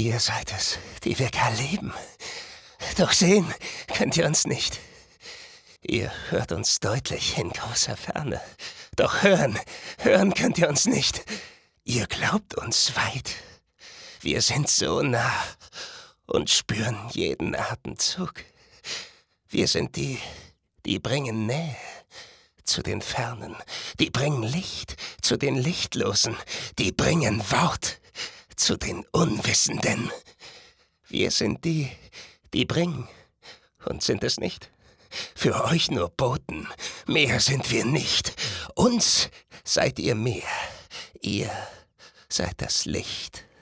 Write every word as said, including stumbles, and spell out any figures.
Ihr seid es, die wir gar lieben. Doch sehen könnt ihr uns nicht. Ihr hört uns deutlich in großer Ferne. Doch hören, hören könnt ihr uns nicht. Ihr glaubt uns weit. Wir sind so nah und spüren jeden Atemzug. Wir sind die, die bringen Nähe zu den Fernen. Die bringen Licht zu den Lichtlosen. Die bringen Wort zu den Unwissenden. Wir sind die, die bringen und sind es nicht. Für euch nur Boten, mehr sind wir nicht. Uns seid ihr mehr. Ihr seid das Licht.